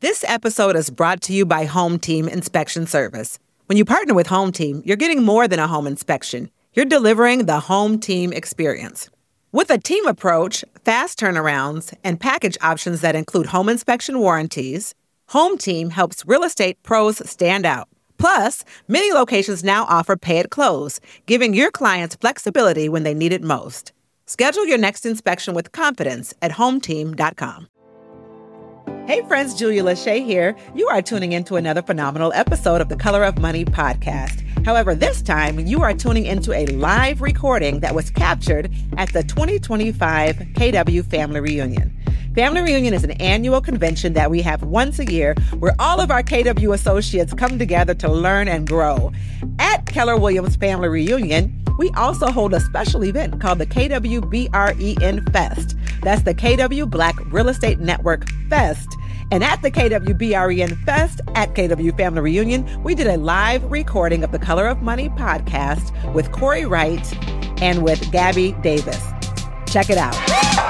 This episode is brought to you by Home Team Inspection Service. When you partner with Home Team, you're getting more than a home inspection. You're delivering the Home Team experience. With a team approach, fast turnarounds, and package options that include home inspection warranties, Home Team helps real estate pros stand out. Plus, many locations now offer pay at close, giving your clients flexibility when they need it most. Schedule your next inspection with confidence at hometeam.com. Hey friends, Julia Lachey here. You are tuning into another phenomenal episode of the Color of Money podcast. However, this time you are tuning into a live recording that was captured at the 2025 KW Family Reunion. Family Reunion is an annual convention that we have once a year where all of our KW associates come together to learn and grow. At Keller Williams Family Reunion, we also hold a special event called the KW BREN Fest. That's the KW Black Real Estate Network Fest. And at the KW BREN Fest at KW Family Reunion, we did a live recording of the Color of Money podcast with Corey Wright and with Gabby Davis. Check it out.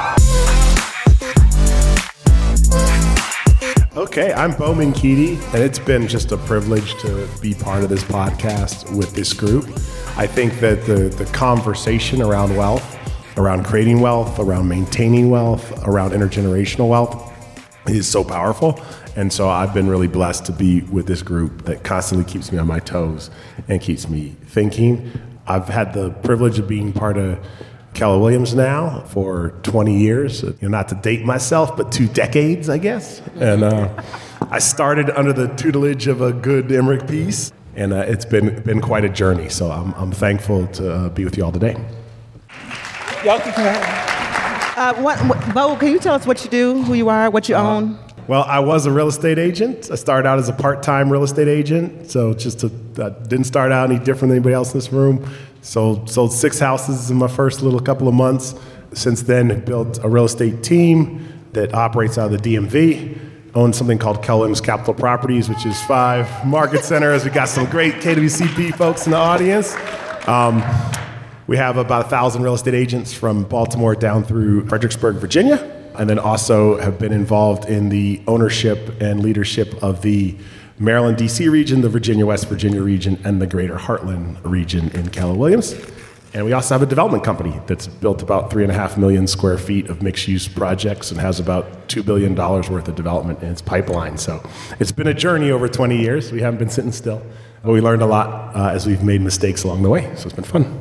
Okay, I'm Bowman Keaty, and it's been just a privilege to be part of this podcast with this group. I think that the conversation around wealth, around creating wealth, around maintaining wealth, around intergenerational wealth is so powerful. And so I've been really blessed to be with this group that constantly keeps me on my toes and keeps me thinking. I've had the privilege of being part of Keller Williams now for 20 years. Not to date myself, but 2 decades, I guess. And I started under the tutelage of a good Emmerich Peace, and it's been quite a journey. So I'm thankful to be with you all today. Y'all can come ahead. Bo, can you tell us what you do, who you are, what you own? Well, I was a real estate agent. I started out as a part-time real estate agent. So didn't start out any different than anybody else in this room. Sold 6 houses in my first little couple of months. Since then, built a real estate team that operates out of the DMV. Owned something called Keller Williams Capital Properties, which is 5 market centers. We got some great KWCP folks in the audience. We have about 1,000 real estate agents from Baltimore down through Fredericksburg, Virginia, and then also have been involved in the ownership and leadership of the Maryland, D.C. region, the Virginia, West Virginia region, and the greater Heartland region in Keller Williams. And we also have a development company that's built about 3.5 million square feet of mixed-use projects and has about $2 billion worth of development in its pipeline. So it's been a journey over 20 years. We haven't been sitting still, but we learned a lot as we've made mistakes along the way. So it's been fun.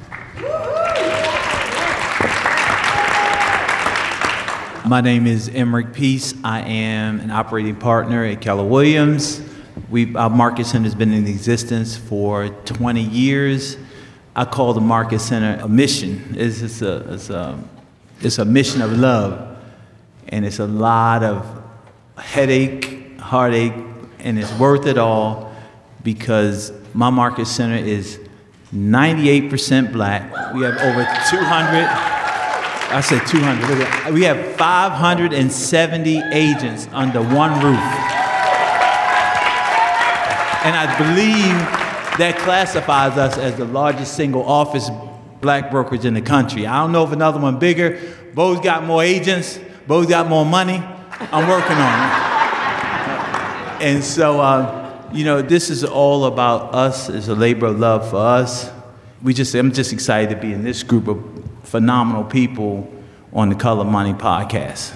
My name is Emmerich Peace. I am an operating partner at Keller Williams. Our market center has been in existence for 20 years. I call the market center a mission. It's a mission of love, and it's a lot of headache, heartache, and it's worth it all because my market center is 98% black. We have over 200. I said 200. We have 570 agents under one roof. And I believe that classifies us as the largest single office black brokerage in the country. I don't know if another one bigger. Bo's got more agents. Bo's got more money. I'm working on it. And so, this is all about us. It's a labor of love for us. I'm just excited to be in this group of phenomenal people on the Color Money podcast.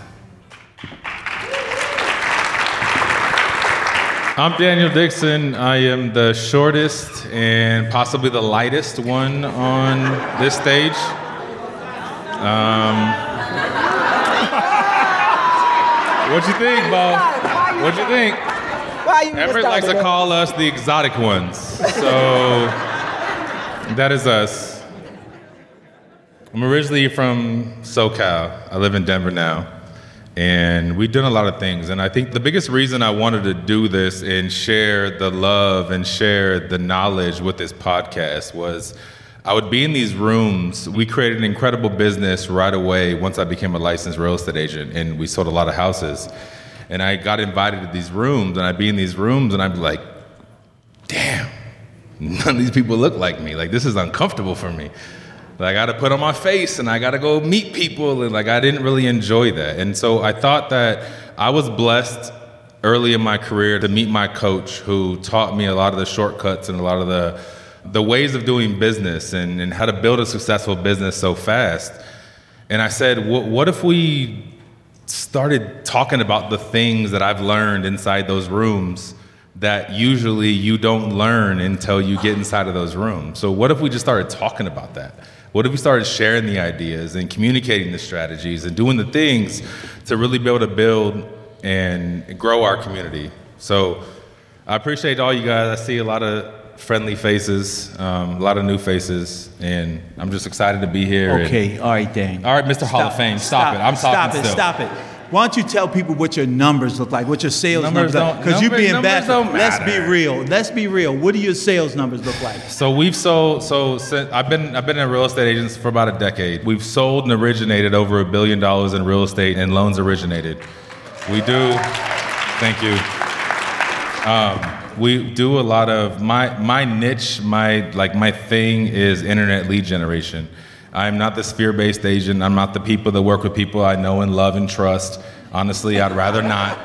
I'm Daniel Dixon. I am the shortest and possibly the lightest one on this stage. What you think, Bo? What you think? Everett likes to call us the exotic ones. So that is us. I'm originally from SoCal. I live in Denver now. And we've done a lot of things. And I think the biggest reason I wanted to do this and share the love and share the knowledge with this podcast was I would be in these rooms. We created an incredible business right away once I became a licensed real estate agent, and we sold a lot of houses. And I got invited to these rooms, and I'd be in these rooms, and I'd be like, damn, none of these people look like me. Like, this is uncomfortable for me. Like, I got to put on my face, and I got to go meet people, and I didn't really enjoy that. And so I thought that I was blessed early in my career to meet my coach, who taught me a lot of the shortcuts and a lot of the ways of doing business and how to build a successful business so fast. And I said, what if we started talking about the things that I've learned inside those rooms that usually you don't learn until you get inside of those rooms? So what if we just started talking about that? What if we started sharing the ideas and communicating the strategies and doing the things to really be able to build and grow our community? So I appreciate all you guys. I see a lot of friendly faces, a lot of new faces, and I'm just excited to be here. Okay, all right, Dan. All right, Mr. Hall of Fame, stop it. I'm talking still. Stop it. Why don't you tell people what your numbers look like, what your sales numbers are? Because you being bad. Let's be real. Let's be real. What do your sales numbers look like? So we've sold. I've been a real estate agent for about a decade. We've sold and originated over $1 billion in real estate and loans originated. We do. Thank you. We do a lot of my niche. My thing is internet lead generation. I'm not the sphere-based agent. I'm not the people that work with people I know and love and trust. Honestly, I'd rather not.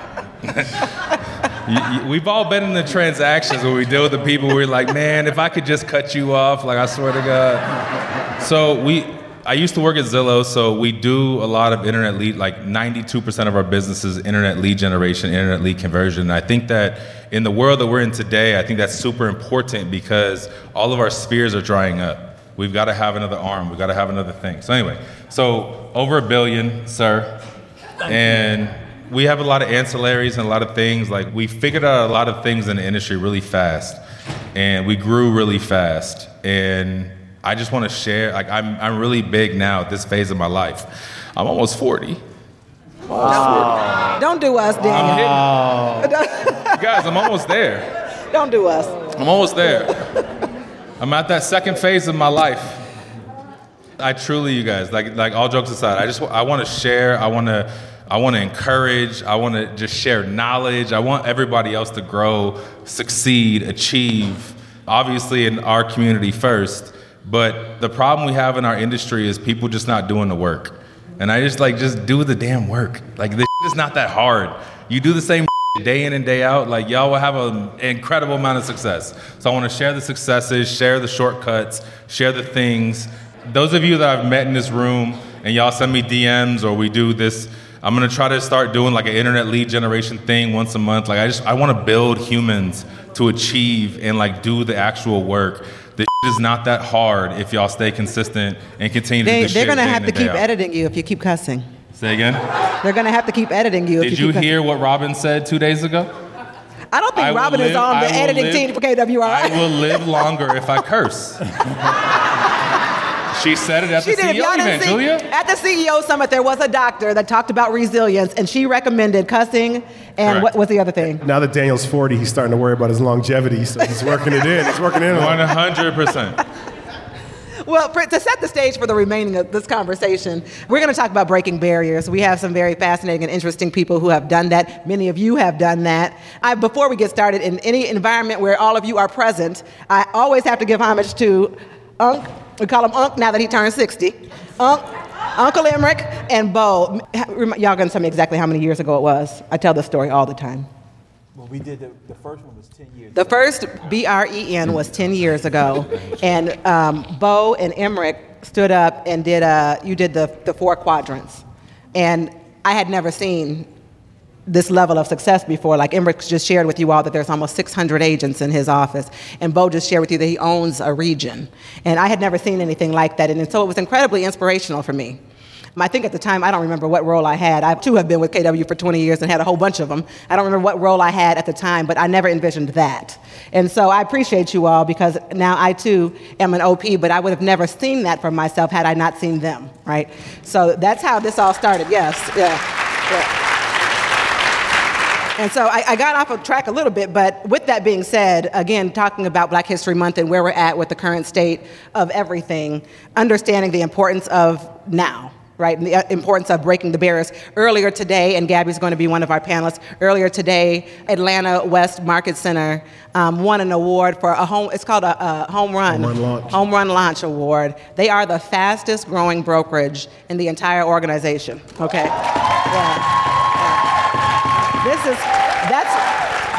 We've all been in the transactions where we deal with the people where we're like, man, if I could just cut you off, like I swear to God. So I used to work at Zillow, so we do a lot of internet lead, like 92% of our business is internet lead generation, internet lead conversion. And I think that in the world that we're in today, I think that's super important because all of our spheres are drying up. We've got to have another arm. We've got to have another thing. So anyway, over $1 billion, sir. And we have a lot of ancillaries and a lot of things. Like, we figured out a lot of things in the industry really fast. And we grew really fast. And I just want to share, like, I'm really big now at this phase of my life. I'm almost 40. Wow. Don't do us, Daniel. Guys, I'm almost there. Don't do us. I'm almost there. I'm at that second phase of my life. I truly, you guys, like all jokes aside, I want to share. I want to encourage. I want to just share knowledge. I want everybody else to grow, succeed, achieve. Obviously, in our community first. But the problem we have in our industry is people just not doing the work. And I just do the damn work. Like, this is not that hard. You do the same day in and day out, like, y'all will have an incredible amount of success. So I want to share the successes, share the shortcuts, share the things. Those of you that I've met in this room and y'all send me DMs or we do this, I'm going to try to start doing like an internet lead generation thing once a month. Like, I want to build humans to achieve and like do the actual work. This is not that hard if y'all stay consistent and continue to do this shit. They're going to have to keep editing you if you keep cussing. Say again? They're going to have to keep editing you. Did you hear what Robin said 2 days ago? I don't think Robin is on the editing team for KWR. I will live longer if I curse. She said it at the CEO event, Julia. At the CEO summit, there was a doctor that talked about resilience, and she recommended cussing. And what was the other thing? Now that Daniel's 40, he's starting to worry about his longevity, so he's working it in. 100%. Well, to set the stage for the remaining of this conversation, we're going to talk about breaking barriers. We have some very fascinating and interesting people who have done that. Many of you have done that. Before we get started, in any environment where all of you are present, I always have to give homage to Unc. We call him Unc now that he turned 60. Uncle Emmerich and Bo. Y'all going to tell me exactly how many years ago it was? I tell this story all the time. Well, we did the first one was 10 years ago. The first BREN was 10 years ago. And Bo and Emmerich stood up and you did the 4 quadrants. And I had never seen this level of success before. Like, Emmerich just shared with you all that there's almost 600 agents in his office. And Bo just shared with you that he owns a region. And I had never seen anything like that. And so it was incredibly inspirational for me. I think at the time, I don't remember what role I had. I, too, have been with KW for 20 years and had a whole bunch of them. I don't remember what role I had at the time, but I never envisioned that. And so I appreciate you all because now I, too, am an OP, but I would have never seen that for myself had I not seen them, right? So that's how this all started, yes. Yeah. And so I got off of track a little bit, but with that being said, again, talking about Black History Month and where we're at with the current state of everything, understanding the importance of now, right, and the importance of breaking the barriers. Earlier today, and Gabby's going to be one of our panelists, earlier today, Atlanta West Market Center won an award for it's called a Home Run Launch Award. They are the fastest growing brokerage in the entire organization, okay? Yeah. That's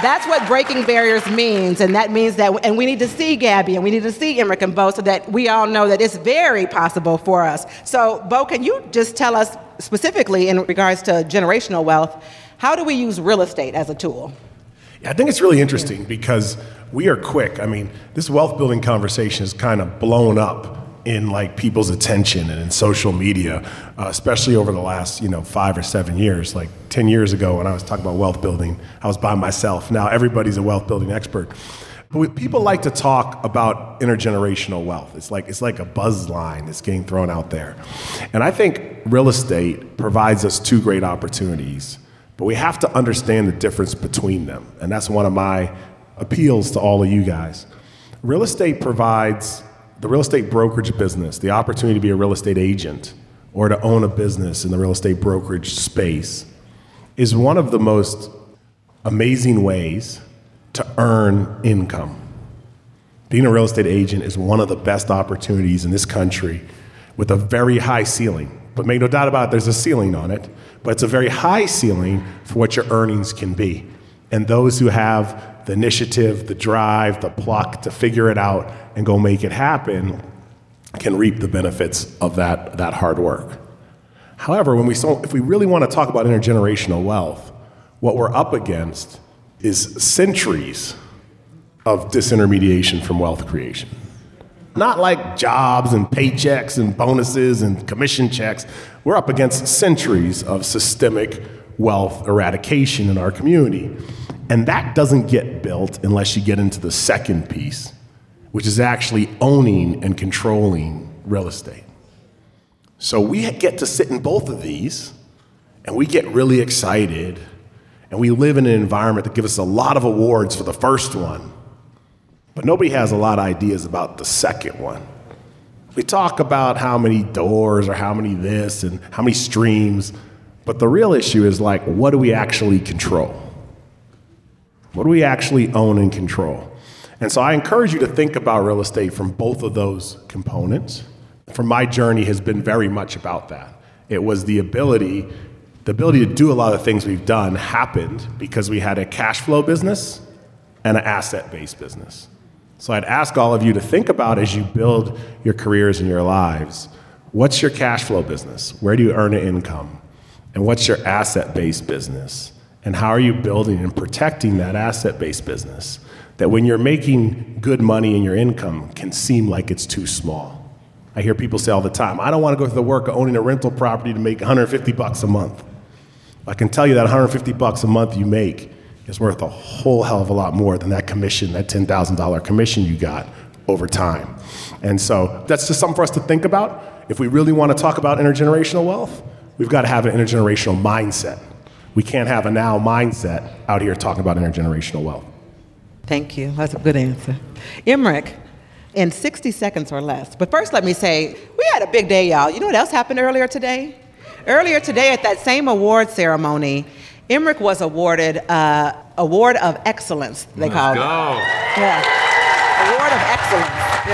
That's what breaking barriers means, and that means that, and we need to see Gabby, and we need to see Emric and Bo, so that we all know that it's very possible for us. So, Bo, can you just tell us specifically in regards to generational wealth, how do we use real estate as a tool? Yeah, I think it's really interesting because we are quick. I mean, this wealth building conversation is kind of blown up in like people's attention and in social media, especially over the last 5 or 7 years. Like 10 years ago when I was talking about wealth building, I was by myself. Now everybody's a wealth building expert. But people like to talk about intergenerational wealth. It's like a buzz line that's getting thrown out there. And I think real estate provides us two great opportunities, but we have to understand the difference between them. And that's one of my appeals to all of you guys. Real estate provides the real estate brokerage business, the opportunity to be a real estate agent or to own a business in the real estate brokerage space, is one of the most amazing ways to earn income. Being a real estate agent is one of the best opportunities in this country with a very high ceiling. But make no doubt about it, there's a ceiling on it, but it's a very high ceiling for what your earnings can be. And those who have the initiative, the drive, the pluck to figure it out and go make it happen can reap the benefits of that hard work. However, if we really want to talk about intergenerational wealth, what we're up against is centuries of disintermediation from wealth creation. Not like jobs and paychecks and bonuses and commission checks. We're up against centuries of systemic wealth eradication in our community. And that doesn't get built unless you get into the second piece, which is actually owning and controlling real estate. So we get to sit in both of these, and we get really excited, and we live in an environment that gives us a lot of awards for the first one, but nobody has a lot of ideas about the second one. We talk about how many doors or how many this and how many streams, but the real issue is like, what do we actually control? What do we actually own and control? And so I encourage you to think about real estate from both of those components. For my journey has been very much about that. It was the ability to do a lot of things we've done happened because we had a cash flow business and an asset-based business. So I'd ask all of you to think about, as you build your careers and your lives, what's your cash flow business? Where do you earn an income? And what's your asset-based business? And how are you building and protecting that asset-based business that when you're making good money in your income can seem like it's too small? I hear people say all the time, I don't want to go through the work of owning a rental property to make $150 a month. I can tell you that $150 a month you make is worth a whole hell of a lot more than that commission, that $10,000 commission you got over time. And so that's just something for us to think about. If we really want to talk about intergenerational wealth, we've got to have an intergenerational mindset. We can't have a now mindset out here talking about intergenerational wealth. Thank you. That's a good answer. Emric, in 60 seconds or less. But first, let me say, we had a big day, y'all. You know what else happened earlier today? Earlier today at that same award ceremony, Emric was awarded Award of Excellence, they called it. Yeah. Award of Excellence.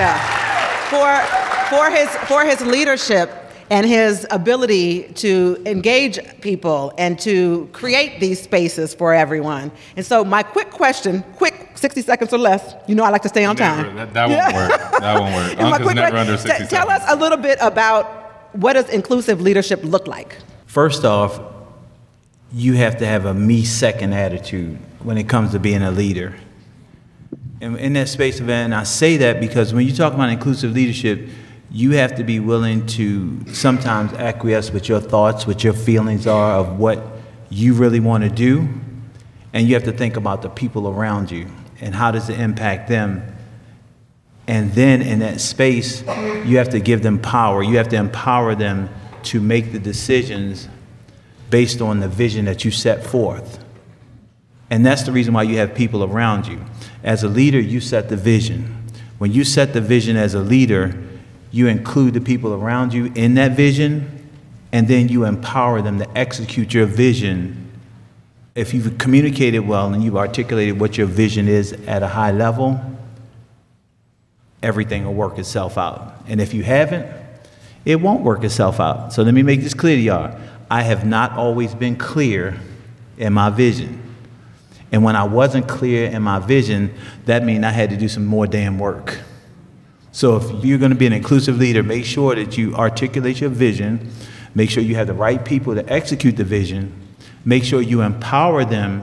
Yeah. For his leadership and his ability to engage people and to create these spaces for everyone. And so my quick question, 60 seconds or less, you know I like to stay on time. That won't work. That won't work. Uncle's never under 60 seconds. Tell us a little bit about what does inclusive leadership look like? First off, you have to have a me-second attitude when it comes to being a leader. And in that space of it, and I say that because when you talk about inclusive leadership, you have to be willing to sometimes acquiesce with your thoughts, what your feelings are of what you really want to do. And you have to think about the people around you and how does it impact them. And then in that space, you have to give them power. You have to empower them to make the decisions based on the vision that you set forth. And that's the reason why you have people around you. As a leader, you set the vision. When you set the vision as a leader, you include the people around you in that vision, and then you empower them to execute your vision. If you've communicated well and you've articulated what your vision is at a high level, everything will work itself out. And if you haven't, it won't work itself out. So let me make this clear to y'all. I have not always been clear in my vision. And when I wasn't clear in my vision, that means I had to do some more damn work. So if you're going to be an inclusive leader, make sure that you articulate your vision, make sure you have the right people to execute the vision, make sure you empower them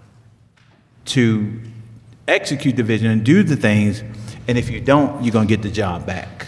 to execute the vision and do the things, and if you don't, you're going to get the job back.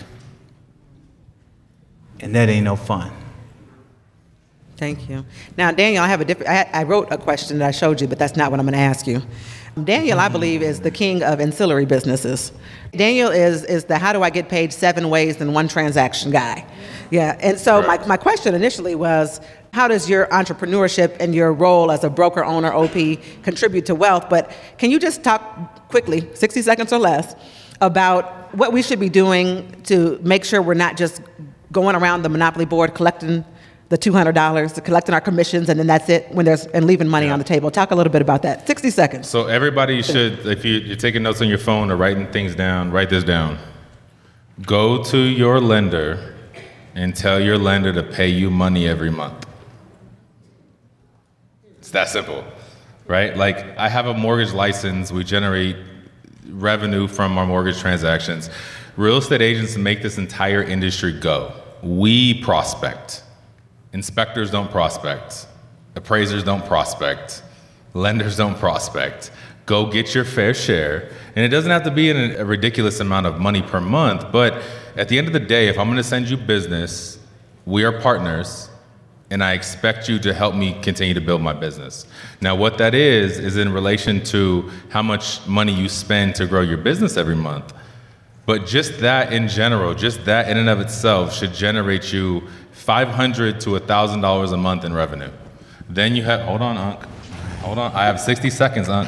And that ain't no fun. Thank you. Now, Daniel, I wrote a question that I showed you, but that's not what I'm going to ask you. Daniel, I believe, is the king of ancillary businesses. Daniel is the how do I get paid 7 ways in 1 transaction guy. Yeah, and so my question initially was, how does your entrepreneurship and your role as a broker owner, OP, contribute to wealth? But can you just talk quickly, 60 seconds or less, about what we should be doing to make sure we're not just going around the monopoly board collecting the $200, collecting our commissions, and then that's it and leaving money on the table. Talk a little bit about that. 60 seconds. So everybody should, if you're taking notes on your phone or writing things down, write this down. Go to your lender and tell your lender to pay you money every month. It's that simple, right? Like, I have a mortgage license. We generate revenue from our mortgage transactions. Real estate agents make this entire industry go. We prospect. Inspectors don't prospect. Appraisers don't prospect. Lenders don't prospect. Go get your fair share. And it doesn't have to be in a ridiculous amount of money per month, but at the end of the day, if I'm going to send you business, we are partners, and I expect you to help me continue to build my business. Now, what that is in relation to how much money you spend to grow your business every month. But just that in general, just that in and of itself should generate you $500 to $1,000 a month in revenue. Then you have, hold on, Unc. Hold on, I have 60 seconds, Unc.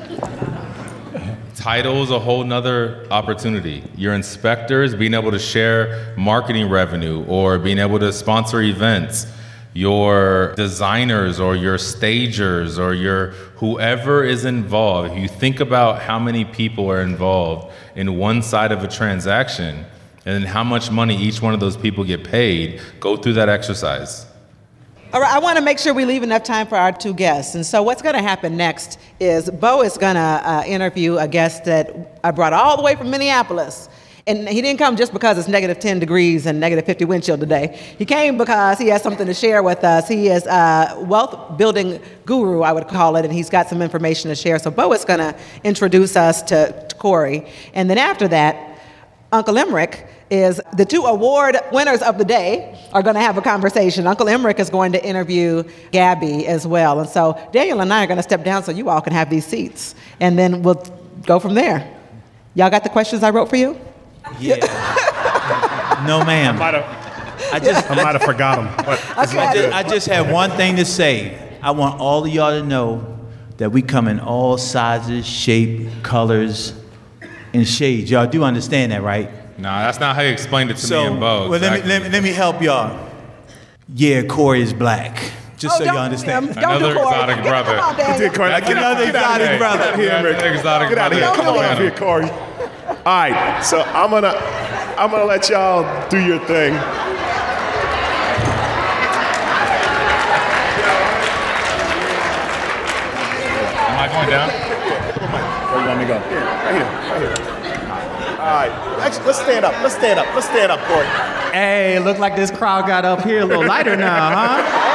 Title is a whole nother opportunity. Your inspectors being able to share marketing revenue or being able to sponsor events. Your designers or your stagers or your whoever is involved. If you think about how many people are involved in one side of a transaction, and how much money each one of those people get paid, go through that exercise. All right, I want to make sure we leave enough time for our 2 guests. And so what's going to happen next is Bo is going to interview a guest that I brought all the way from Minneapolis. And he didn't come just because it's negative 10 degrees and negative 50 wind chill today. He came because he has something to share with us. He is a wealth building guru, I would call it, and he's got some information to share. So Bo is going to introduce us to Corey. And then after that, Uncle Emmerich is the 2 award winners of the day are going to have a conversation. Uncle Emmerich is going to interview Gabby as well. And so Daniel and I are going to step down so you all can have these seats. And then we'll go from there. Y'all got the questions I wrote for you? Yeah. No, ma'am. I might have forgot them. I just have one thing to say. I want all of y'all to know that we come in all sizes, shape, colors, and shades. Y'all do understand that, right? Nah, that's not how you explained it to me and Bo. Well, exactly. let me help y'all. Yeah, Corey is black. Just so you understand. Another exotic brother. Another exotic brother. Get out of here. Come on here, Corey. All right, so I'm gonna let y'all do your thing. Am I going down? Where you want me to go? Right here. All right, actually, let's stand up, Corey. Hey, look like this crowd got up here a little lighter now, huh?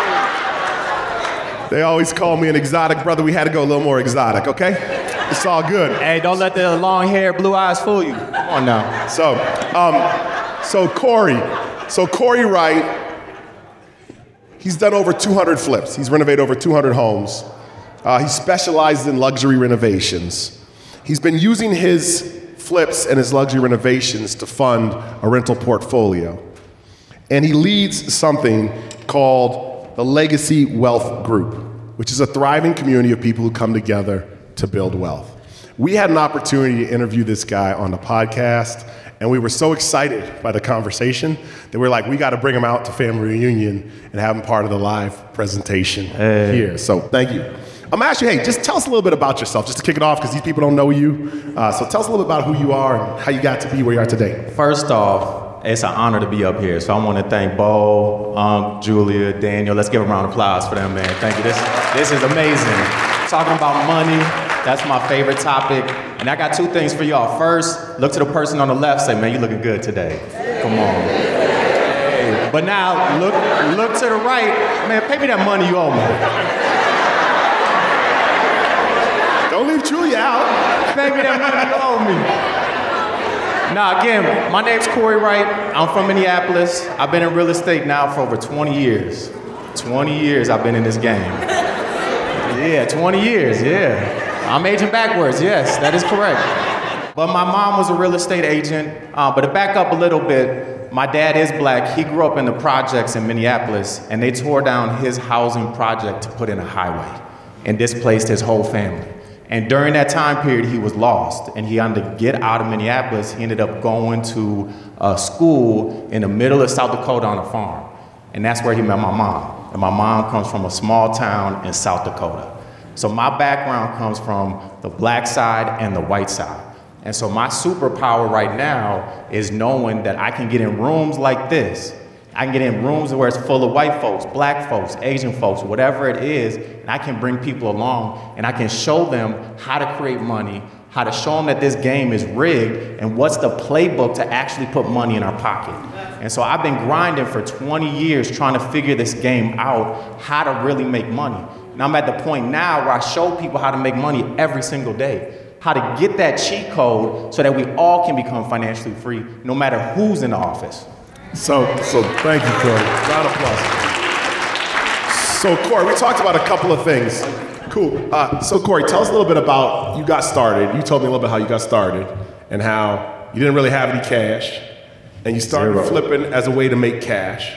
They always call me an exotic brother. We had to go a little more exotic, okay? It's all good. Hey, don't let the long hair, blue eyes fool you. Come on now. So Corey Wright, he's done over 200 flips. He's renovated over 200 homes. He specializes in luxury renovations. He's been using his flips and his luxury renovations to fund a rental portfolio. And he leads something called the Legacy Wealth Group, which is a thriving community of people who come together to build wealth. We had an opportunity to interview this guy on the podcast, and we were so excited by the conversation that we're like, we got to bring him out to family reunion and have him part of the live presentation here. So thank you. I'm asking you, hey, just tell us a little bit about yourself, just to kick it off, because these people don't know you. So tell us a little bit about who you are and how you got to be where you are today. First off, it's an honor to be up here. So I want to thank Bo, Julia, Daniel. Let's give a round of applause for them, man. Thank you. This is amazing. So talking about money. That's my favorite topic. And I got two things for y'all. First, look to the person on the left, say, man, you looking good today. Come on. Hey. But now, look to the right. Man, pay me that money you owe me. Don't leave Julia out. Pay me that money you owe me. Now, again, my name's Corey Wright. I'm from Minneapolis. I've been in real estate now for over 20 years. 20 years I've been in this game. Yeah, 20 years, yeah. I'm aging backwards, yes, that is correct. But my mom was a real estate agent. But to back up a little bit, my dad is black. He grew up in the projects in Minneapolis, and they tore down his housing project to put in a highway and displaced his whole family. And during that time period, he was lost, and he had to get out of Minneapolis. He ended up going to a school in the middle of South Dakota on a farm. And that's where he met my mom. And my mom comes from a small town in South Dakota. So my background comes from the black side and the white side. And so my superpower right now is knowing that I can get in rooms like this. I can get in rooms where it's full of white folks, black folks, Asian folks, whatever it is, and I can bring people along and I can show them how to create money, how to show them that this game is rigged and what's the playbook to actually put money in our pocket. And so I've been grinding for 20 years trying to figure this game out, how to really make money. And I'm at the point now where I show people how to make money every single day, how to get that cheat code so that we all can become financially free, no matter who's in the office. So thank you, Corey. Round of applause. So Corey, we talked about a couple of things. Cool. So Corey, tell us a little bit about you got started. You told me a little bit how you got started and how you didn't really have any cash and you started flipping as a way to make cash.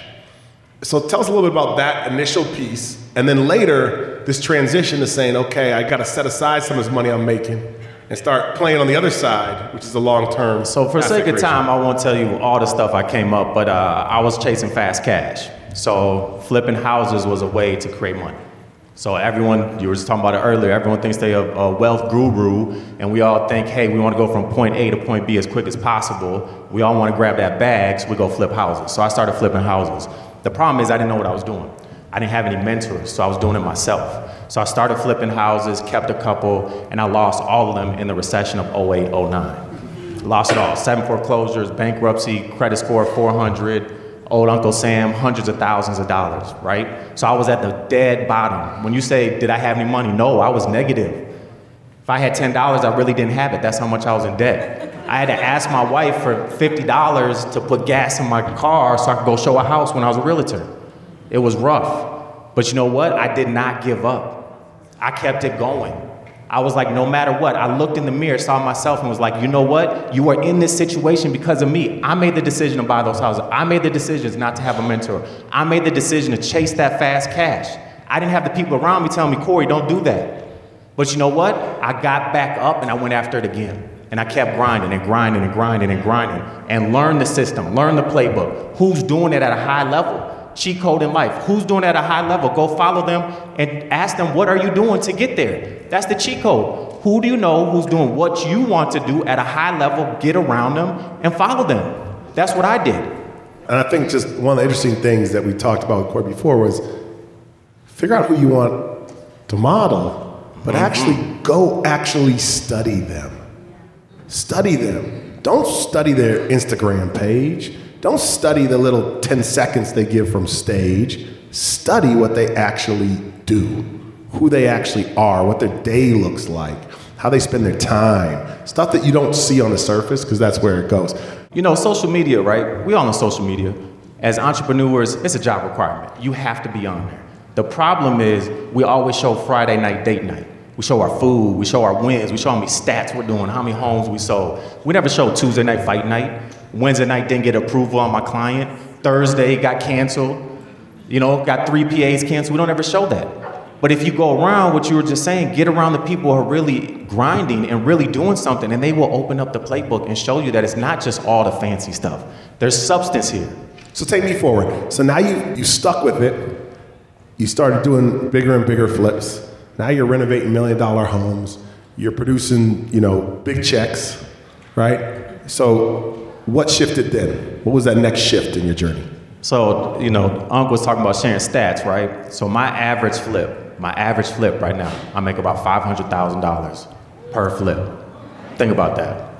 So tell us a little bit about that initial piece and then later this transition to saying, okay, I got to set aside some of this money I'm making and start playing on the other side, which is the long-term. So for sake of time, I won't tell you all the stuff I came up, but I was chasing fast cash. So flipping houses was a way to create money. So everyone, you were just talking about it earlier, everyone thinks they're a wealth guru, and we all think, hey, we want to go from point A to point B as quick as possible. We all want to grab that bag, so we go flip houses. So I started flipping houses. The problem is I didn't know what I was doing. I didn't have any mentors, so I was doing it myself. So I started flipping houses, kept a couple, and I lost all of them in the recession of 08, 09. Lost it all. 7 foreclosures, bankruptcy, credit score 400, old Uncle Sam, hundreds of thousands of dollars, right? So I was at the dead bottom. When you say, did I have any money? No, I was negative. If I had $10, I really didn't have it. That's how much I was in debt. I had to ask my wife for $50 to put gas in my car so I could go show a house when I was a realtor. It was rough. But you know what? I did not give up. I kept it going. I was like, no matter what, I looked in the mirror, saw myself, and was like, you know what? You are in this situation because of me. I made the decision to buy those houses. I made the decisions not to have a mentor. I made the decision to chase that fast cash. I didn't have the people around me telling me, Corey, don't do that. But you know what? I got back up and I went after it again. And I kept grinding and grinding and grinding and grinding and learned the system, learned the playbook. Who's doing it at a high level? Cheat code in life. Who's doing it at a high level? Go follow them and ask them, what are you doing to get there? That's the cheat code. Who do you know who's doing what you want to do at a high level? Get around them and follow them. That's what I did. And I think just one of the interesting things that we talked about with Corey before was figure out who you want to model, but actually study them. Study them. Don't study their Instagram page. Don't study the little 10 seconds they give from stage. Study what they actually do, who they actually are, what their day looks like, how they spend their time, stuff that you don't see on the surface, because that's where it goes. You know, social media, right? We all know social media. As entrepreneurs, it's a job requirement. You have to be on there. The problem is we always show Friday night date night. We show our food, we show our wins, we show how many stats we're doing, how many homes we sold. We never show Tuesday night fight night. Wednesday night didn't get approval on my client. Thursday got canceled. You know, got 3 PAs canceled. We don't ever show that. But if you go around what you were just saying, get around the people who are really grinding and really doing something, and they will open up the playbook and show you that it's not just all the fancy stuff. There's substance here. So take me forward. So now you stuck with it. You started doing bigger and bigger flips. Now you're renovating $1 million homes. You're producing, big checks, right? So what shifted then? What was that next shift in your journey? So, Unc was talking about sharing stats, right? So my average flip My average flip right now, I make about $500,000 per flip. Think about that.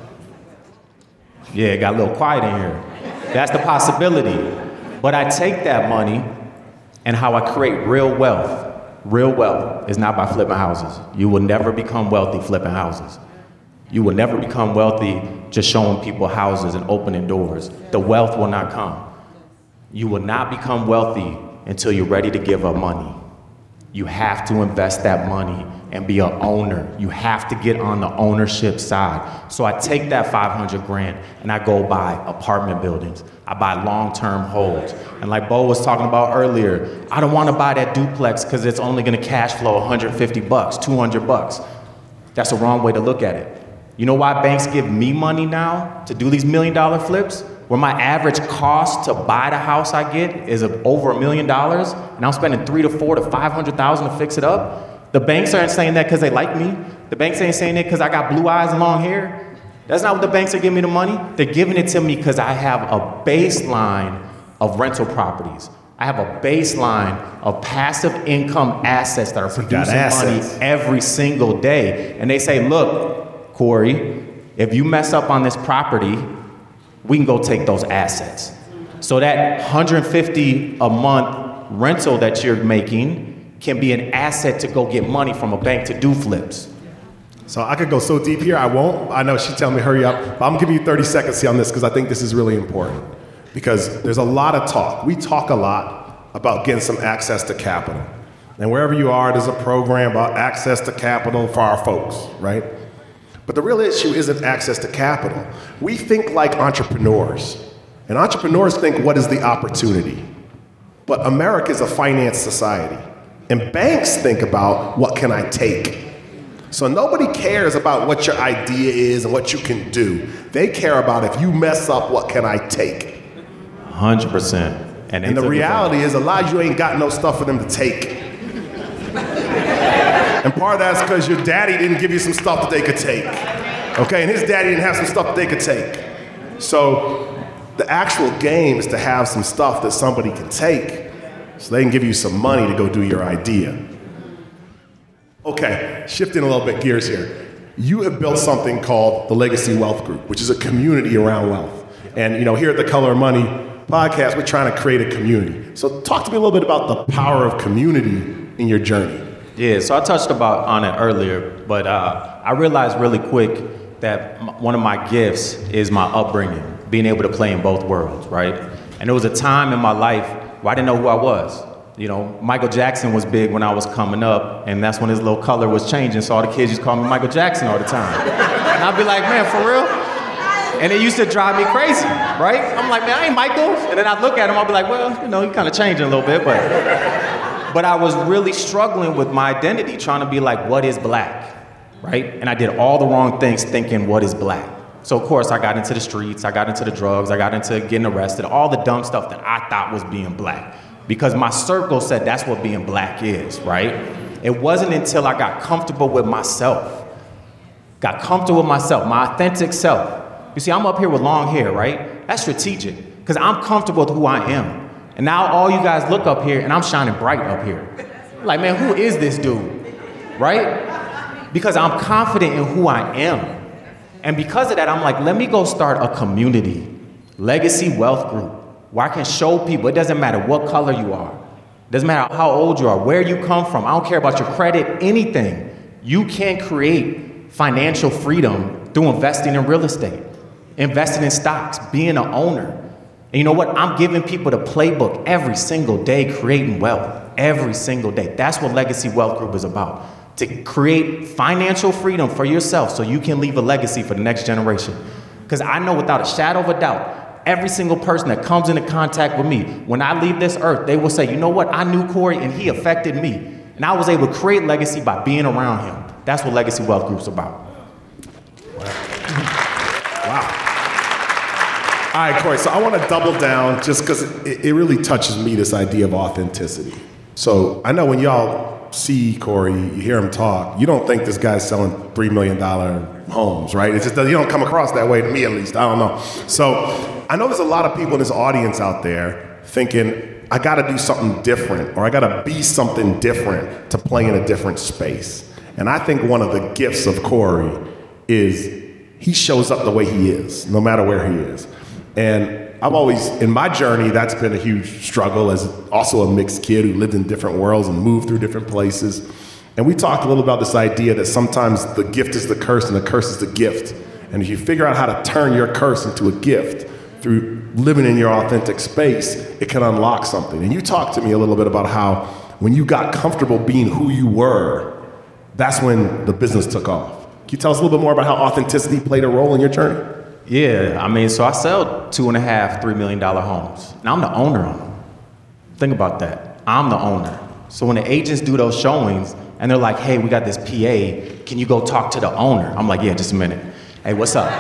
Yeah, it got a little quiet in here. That's the possibility. But I take that money and how I create real wealth. Real wealth is not by flipping houses. You will never become wealthy flipping houses. You will never become wealthy just showing people houses and opening doors. The wealth will not come. You will not become wealthy until you're ready to give up money. You have to invest that money and be an owner. You have to get on the ownership side. So I take that 500 grand and I go buy apartment buildings. I buy long-term holds. And like Bo was talking about earlier, I don't want to buy that duplex because it's only going to cash flow $150, $200. That's the wrong way to look at it. You know why banks give me money now to do these $1 million flips? Where my average cost to buy the house I get is over $1 million, and I'm spending $300,000 to $400,000 to $500,000 to fix it up. The banks aren't saying that because they like me. The banks ain't saying it because I got blue eyes and long hair. That's not what the banks are giving me the money. They're giving it to me because I have a baseline of rental properties. I have a baseline of passive income assets that are producing money every single day. And they say, look, Corey, if you mess up on this property, we can go take those assets. So that $150 a month rental that you're making can be an asset to go get money from a bank to do flips. So I could go so deep here, I won't. I know she's telling me hurry up, but I'm gonna give you 30 seconds here on this because I think this is really important. Because there's a lot of talk. We talk a lot about getting some access to capital. And wherever you are, there's a program about access to capital for our folks, right? But the real issue isn't access to capital. We think like entrepreneurs. And entrepreneurs think, what is the opportunity? But America is a finance society. And banks think about, what can I take? So nobody cares about what your idea is and what you can do. They care about, if you mess up, what can I take? 100%. And the reality is, a lot of you ain't got no stuff for them to take. And part of that's because your daddy didn't give you some stuff that they could take. Okay, and his daddy didn't have some stuff that they could take. So the actual game is to have some stuff that somebody can take so they can give you some money to go do your idea. Okay, shifting a little bit gears here. You have built something called the Legacy Wealth Group, which is a community around wealth. And here at the Color of Money podcast, we're trying to create a community. So talk to me a little bit about the power of community in your journey. Yeah, so I touched on it earlier, but I realized really quick that one of my gifts is my upbringing, being able to play in both worlds, right? And there was a time in my life where I didn't know who I was. Michael Jackson was big when I was coming up, and that's when his little color was changing, so all the kids used to call me Michael Jackson all the time. And I'd be like, man, for real? And it used to drive me crazy, right? I'm like, man, I ain't Michael. And then I'd look at him, I'd be like, well, he kind of changing a little bit, but I was really struggling with my identity, trying to be like, what is black, right? And I did all the wrong things thinking, what is black? So, of course, I got into the streets, I got into the drugs, I got into getting arrested, all the dumb stuff that I thought was being black. Because my circle said that's what being black is, right? It wasn't until I got comfortable with myself, my authentic self. You see, I'm up here with long hair, right? That's strategic, because I'm comfortable with who I am. And now all you guys look up here, and I'm shining bright up here. Like, man, who is this dude, right? Because I'm confident in who I am. And because of that, I'm like, let me go start a community, Legacy Wealth Group, where I can show people, it doesn't matter what color you are, it doesn't matter how old you are, where you come from, I don't care about your credit, anything. You can create financial freedom through investing in real estate, investing in stocks, being an owner. And you know what? I'm giving people the playbook every single day, creating wealth every single day. That's what Legacy Wealth Group is about, to create financial freedom for yourself so you can leave a legacy for the next generation. Because I know without a shadow of a doubt, every single person that comes into contact with me, when I leave this earth, they will say, you know what? I knew Corey and he affected me. And I was able to create legacy by being around him. That's what Legacy Wealth Group's about. Wow. All right, Corey, so I want to double down just because it really touches me, this idea of authenticity. So I know when y'all see Corey, you hear him talk, you don't think this guy's selling $3 million homes, right? It's just that you don't come across that way, to me at least. I don't know. So I know there's a lot of people in this audience out there thinking, I got to do something different, or I got to be something different to play in a different space. And I think one of the gifts of Corey is he shows up the way he is, no matter where he is. And I've always, in my journey, that's been a huge struggle as also a mixed kid who lived in different worlds and moved through different places. And we talked a little about this idea that sometimes the gift is the curse and the curse is the gift. And if you figure out how to turn your curse into a gift through living in your authentic space, it can unlock something. And you talked to me a little bit about how when you got comfortable being who you were, that's when the business took off. Can you tell us a little bit more about how authenticity played a role in your journey? Yeah, I mean, so I sell $2.5, $3 million homes, and I'm the owner of them. Think about that. I'm the owner. So when the agents do those showings, and they're like, hey, we got this PA, can you go talk to the owner? I'm like, yeah, just a minute. Hey, what's up?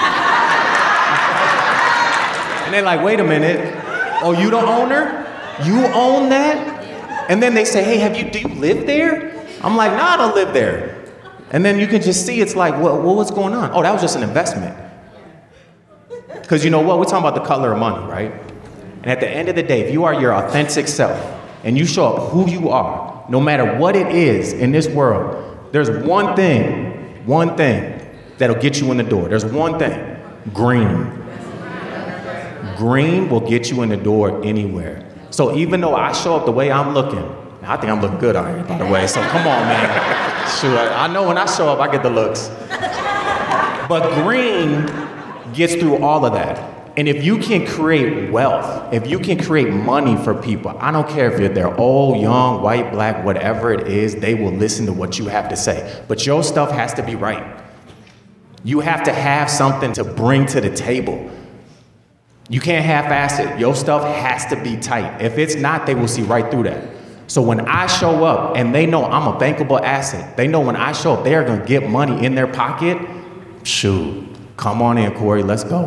And they're like, wait a minute. Oh, you the owner? You own that? And then they say, hey, do you live there? I'm like, nah, I don't live there. And then you can just see it's like, what's going on? Oh, that was just an investment. Because you know what? We're talking about the color of money, right? And at the end of the day, if you are your authentic self and you show up who you are, no matter what it is in this world, there's one thing that'll get you in the door. There's one thing, green. Green will get you in the door anywhere. So even though I show up the way I'm looking, I think I'm looking good out here, by the way, so come on, man. Shoot, I know when I show up, I get the looks. But green gets through all of that. And if you can create wealth, if you can create money for people, I don't care if they're old, young, white, black, whatever it is, they will listen to what you have to say. But your stuff has to be right. You have to have something to bring to the table. You can't half-ass it. Your stuff has to be tight. If it's not, they will see right through that. So when I show up and they know I'm a bankable asset, they know when I show up, they are gonna get money in their pocket, shoot, come on in, Corey, let's go.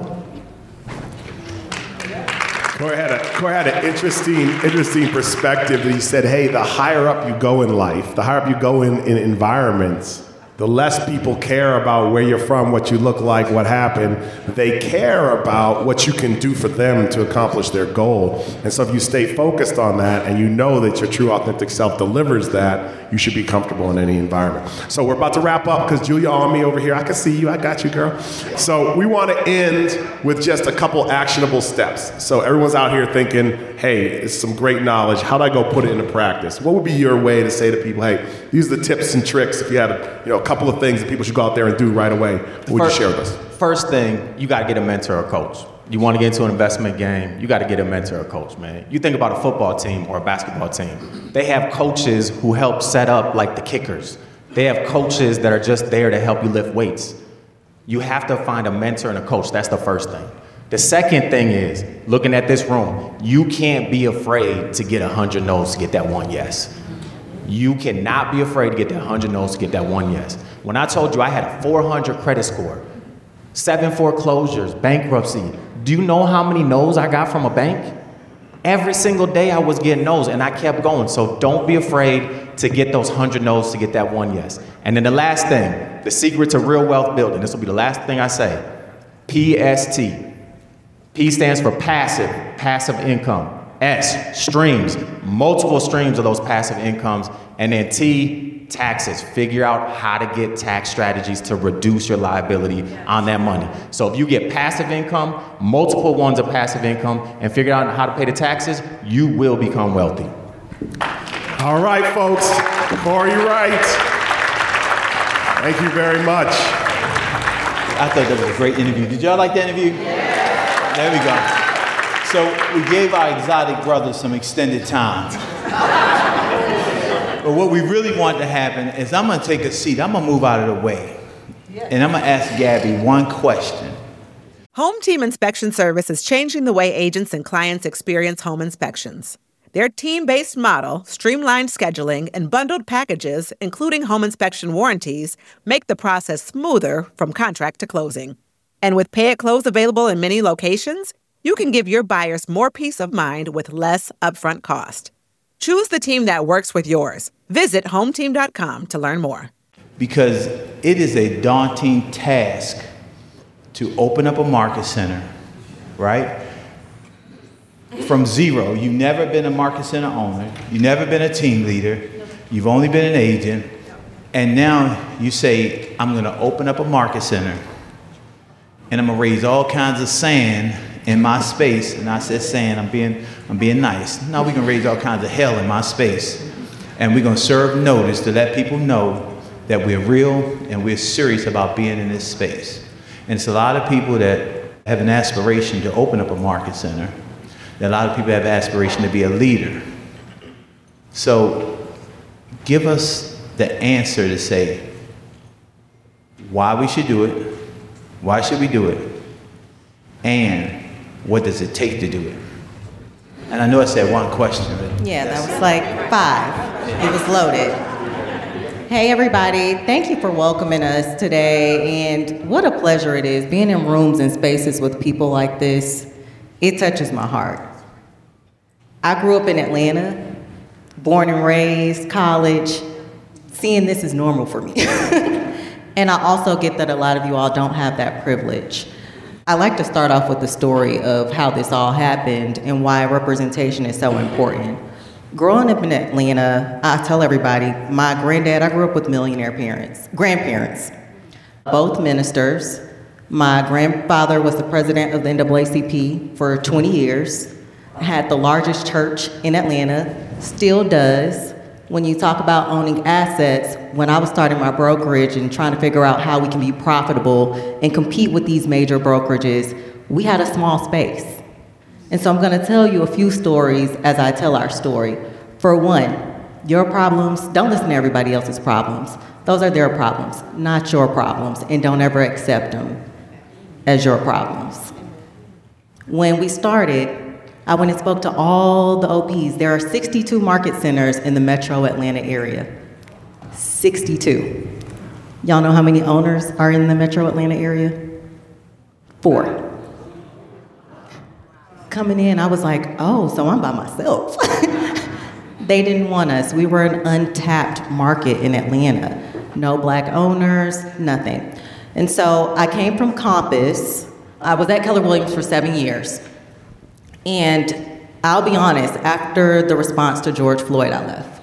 Corey had an interesting perspective that he said, hey, the higher up you go in life, the higher up you go in environments, the less people care about where you're from, what you look like, what happened. They care about what you can do for them to accomplish their goal. And so if you stay focused on that and you know that your true authentic self delivers that, you should be comfortable in any environment. So we're about to wrap up because Julia on me over here. I can see you. I got you, girl. So we want to end with just a couple actionable steps. So everyone's out here thinking, hey, it's some great knowledge. How do I go put it into practice? What would be your way to say to people, hey, these are the tips and tricks if you had a couple of things that people should go out there and do right away? What would you share with us? First thing, you got to get a mentor or coach. You want to get into an investment game, you got to get a mentor or coach, man. You think about a football team or a basketball team. They have coaches who help set up like the kickers. They have coaches that are just there to help you lift weights. You have to find a mentor and a coach. That's the first thing. The second thing is, looking at this room, you can't be afraid to get 100 no's to get that one yes. You cannot be afraid to get that 100 no's to get that one yes. When I told you I had a 400 credit score, 7 foreclosures, bankruptcy, do you know how many no's I got from a bank? Every single day I was getting no's and I kept going. So don't be afraid to get those 100 no's to get that one yes. And then the last thing, the secret to real wealth building, this will be the last thing I say, PST. P stands for passive income. S, streams, multiple streams of those passive incomes. And then T, taxes. Figure out how to get tax strategies to reduce your liability on that money. So if you get passive income, multiple ones of passive income, and figure out how to pay the taxes, you will become wealthy. All right, folks. Corey Wright. Thank you very much. I thought that was a great interview. Did y'all like the interview? Yeah. There we go. So we gave our exotic brothers some extended time. But what we really want to happen is I'm going to take a seat. I'm going to move out of the way. And I'm going to ask Gabby one question. Home Team Inspection Service is changing the way agents and clients experience home inspections. Their team-based model, streamlined scheduling, and bundled packages, including home inspection warranties, make the process smoother from contract to closing. And with Pay at Close available in many locations, you can give your buyers more peace of mind with less upfront cost. Choose the team that works with yours. Visit hometeam.com to learn more. Because it is a daunting task to open up a market center, right? from zero. You've never been a Market Center owner. You've never been a team leader. You've only been an agent. And now you say, I'm going to open up a Market Center, and I'm going to raise all kinds of sand in my space. And I said sand, I'm being nice. Now we're going to raise all kinds of hell in my space. And we're going to serve notice to let people know that we're real and we're serious about being in this space. And it's a lot of people that have an aspiration to open up a Market Center. A lot of people have aspiration to be a leader. So give us the answer to say why we should do it, why should we do it, and what does it take to do it? And I know I said one question. Yeah, that was like 5. It was loaded. Hey everybody, thank you for welcoming us today, and what a pleasure it is being in rooms and spaces with people like this. It touches my heart. I grew up in Atlanta, born and raised, college. Seeing this is normal for me. And I also get that a lot of you all don't have that privilege. I like to start off with the story of how this all happened and why representation is so important. Growing up in Atlanta, I tell everybody, my granddad, I grew up with millionaire grandparents, both ministers. My grandfather was the president of the NAACP for 20 years, had the largest church in Atlanta, still does. When you talk about owning assets, when I was starting my brokerage and trying to figure out how we can be profitable and compete with these major brokerages, we had a small space. And so I'm going to tell you a few stories as I tell our story. For one, your problems, don't listen to everybody else's problems. Those are their problems, not your problems, and don't ever accept them as your problems. When we started, I went and spoke to all the OPs. There are 62 Market Centers in the metro Atlanta area. 62. Y'all know how many owners are in the metro Atlanta area? 4. Coming in, I was like, oh, so I'm by myself. They didn't want us. We were an untapped market in Atlanta. No black owners, nothing. And so I came from Compass. I was at Keller Williams for 7 years. And I'll be honest, after the response to George Floyd, I left.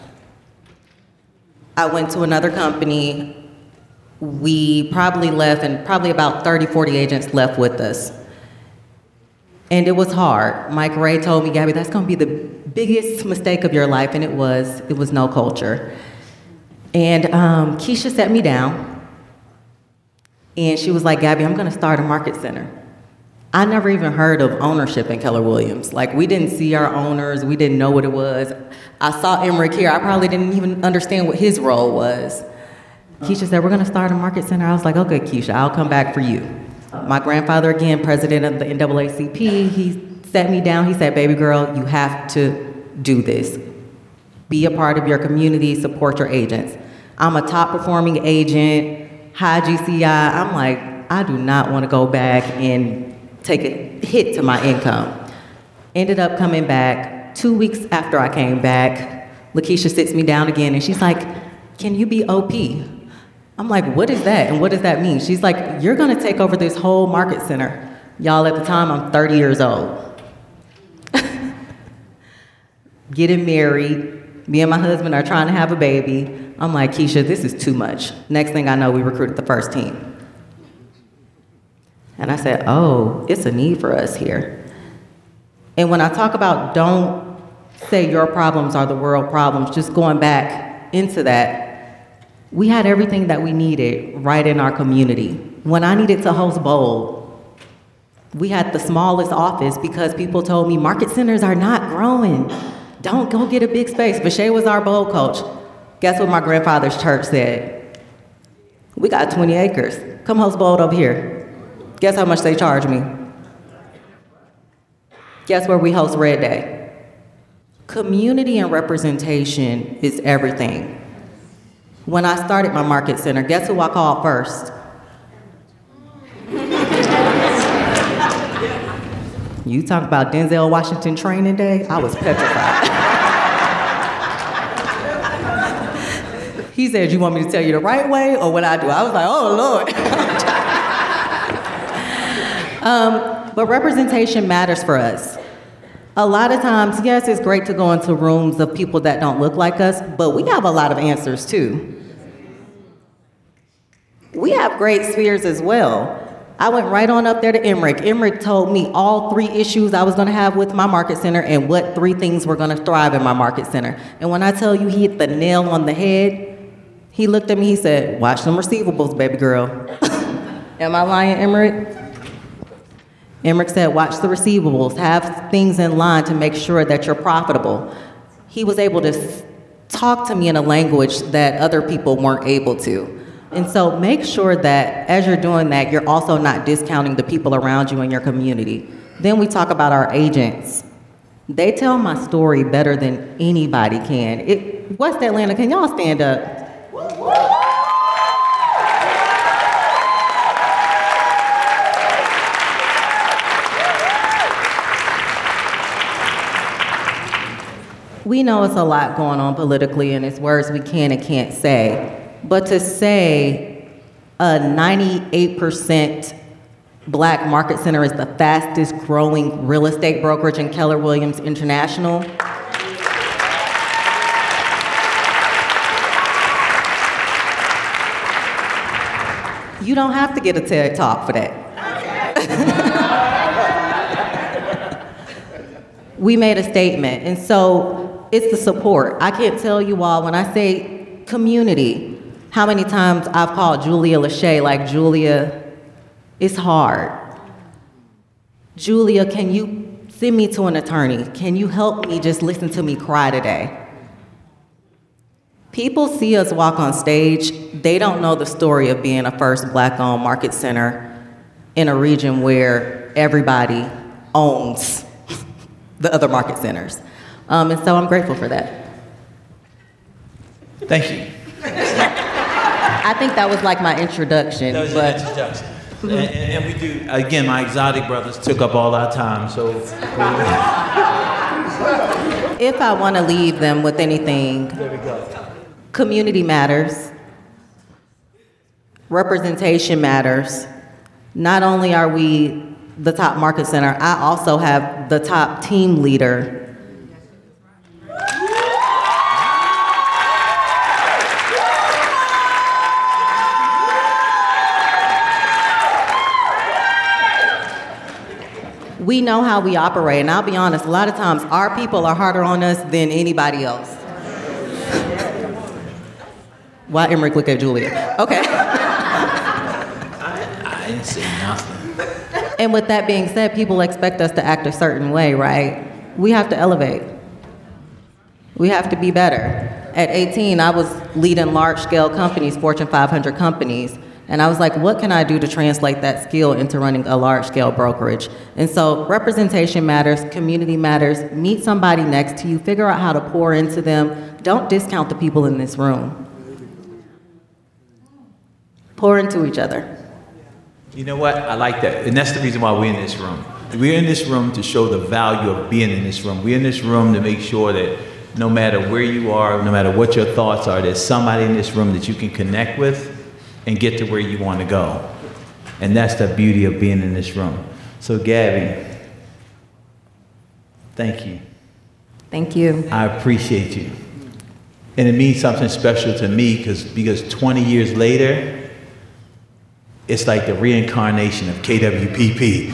I went to another company. We probably left, and probably about 30, 40 agents left with us. And it was hard. Mike Ray told me, Gabby, that's gonna be the biggest mistake of your life, and it was no culture. And Keisha sat me down, and she was like, Gabby, I'm gonna start a Market Center. I never even heard of ownership in Keller Williams. Like, we didn't see our owners, we didn't know what it was. I saw Emmerich here, I probably didn't even understand what his role was. Keisha said, we're gonna start a Market Center. I was like, okay, Keisha, I'll come back for you. My grandfather, again, president of the NAACP, he sat me down, he said, baby girl, you have to do this. Be a part of your community, support your agents. I'm a top performing agent, high GCI. I'm like, I do not wanna go back and take a hit to my income. Ended up coming back. 2 weeks after I came back, Lakeisha sits me down again and she's like, can you be OP? I'm like, what is that? And what does that mean? She's like, you're gonna take over this whole Market Center. Y'all, at the time, I'm 30 years old. Getting married, me and my husband are trying to have a baby. I'm like, Keisha, this is too much. Next thing I know, we recruited the first team. And I said, oh, it's a need for us here. And when I talk about don't say your problems are the world problems, just going back into that, we had everything that we needed right in our community. When I needed to host Bold, we had the smallest office because people told me Market Centers are not growing. Don't go get a big space. Vashay was our Bold coach. Guess what my grandfather's church said? We got 20 acres. Come host Bold over here. Guess how much they charge me? Guess where we host Red Day? Community and representation is everything. When I started my Market Center, guess who I called first? You talk about Denzel Washington training day? I was petrified. He said, you want me to tell you the right way or what I do? I was like, oh, Lord. But representation matters for us. A lot of times, yes, it's great to go into rooms of people that don't look like us, but we have a lot of answers too. We have great spheres as well. I went right on up there to Emmerich. Emmerich told me all 3 issues I was going to have with my market center and what 3 things were going to thrive in my market center. And when I tell you he hit the nail on the head, he looked at me, he said, watch them receivables, baby girl. Am I lying, Emmerich? Emmerich said, watch the receivables, have things in line to make sure that you're profitable. He was able to talk to me in a language that other people weren't able to. And so make sure that as you're doing that, you're also not discounting the people around you in your community. Then we talk about our agents. They tell my story better than anybody can. West Atlanta, can y'all stand up? We know it's a lot going on politically, and it's words we can and can't say. But to say a 98% Black market center is the fastest growing real estate brokerage in Keller Williams International. You don't have to get a TED Talk for that. We made a statement, and so it's the support. I can't tell you all, when I say community, how many times I've called Julia Lachey, like, Julia, it's hard. Julia, can you send me to an attorney? Can you help me just listen to me cry today? People see us walk on stage, they don't know the story of being a first Black-owned market center in a region where everybody owns the other market centers. And so I'm grateful for that. Thank you. I think that was like my introduction. That was your introduction. And we do, again, my exotic brothers took up all our time, so. If I want to leave them with anything, There we go. community matters. Representation matters. Not only are we the top market center, I also have the top team leader. We know how we operate, and I'll be honest, a lot of times our people are harder on us than anybody else. Why Emmerich look at Julia? Okay. I didn't say nothing. And with that being said, people expect us to act a certain way, right? We have to elevate. We have to be better. At 18, I was leading large-scale companies, Fortune 500 companies, and I was like, what can I do to translate that skill into running a large-scale brokerage? And so representation matters, community matters. Meet somebody next to you, figure out how to pour into them. Don't discount the people in this room. Pour into each other. You know what? I like that. And that's the reason why we're in this room. We're in this room to show the value of being in this room. We're in this room to make sure that no matter where you are, no matter what your thoughts are, there's somebody in this room that you can connect with and get to where you want to go. And that's the beauty of being in this room. So Gabby, thank you. Thank you. I appreciate you. And it means something special to me because 20 years later, it's like the reincarnation of KWPP.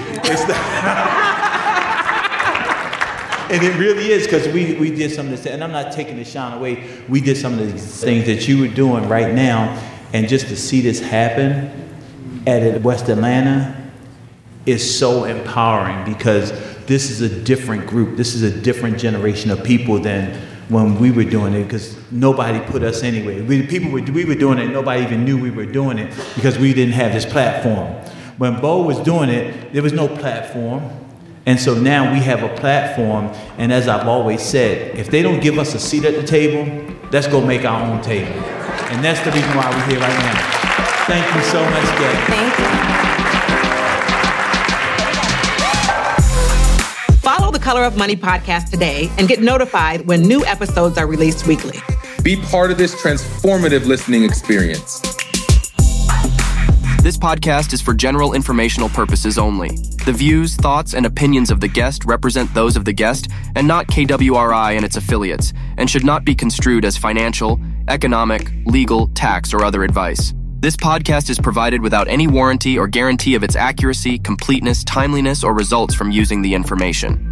And it really is, because we did some of this, and I'm not taking the shine away, we did some of the things that you were doing right now, and just to see this happen at West Atlanta is so empowering, because this is a different group, this is a different generation of people than when we were doing it, because nobody put us anywhere. We were doing it, nobody even knew we were doing it because we didn't have this platform. When Bo was doing it, there was no platform. And so now we have a platform, and as I've always said, if they don't give us a seat at the table, let's go make our own table. And that's the reason why we're here right now. Thank you so much, Gabby. Thank you. Follow the Color of Money podcast today and get notified when new episodes are released weekly. Be part of this transformative listening experience. This podcast is for general informational purposes only. The views, thoughts, and opinions of the guest represent those of the guest and not KWRI and its affiliates, and should not be construed as financial, economic, legal, tax, or other advice. This podcast is provided without any warranty or guarantee of its accuracy, completeness, timeliness, or results from using the information.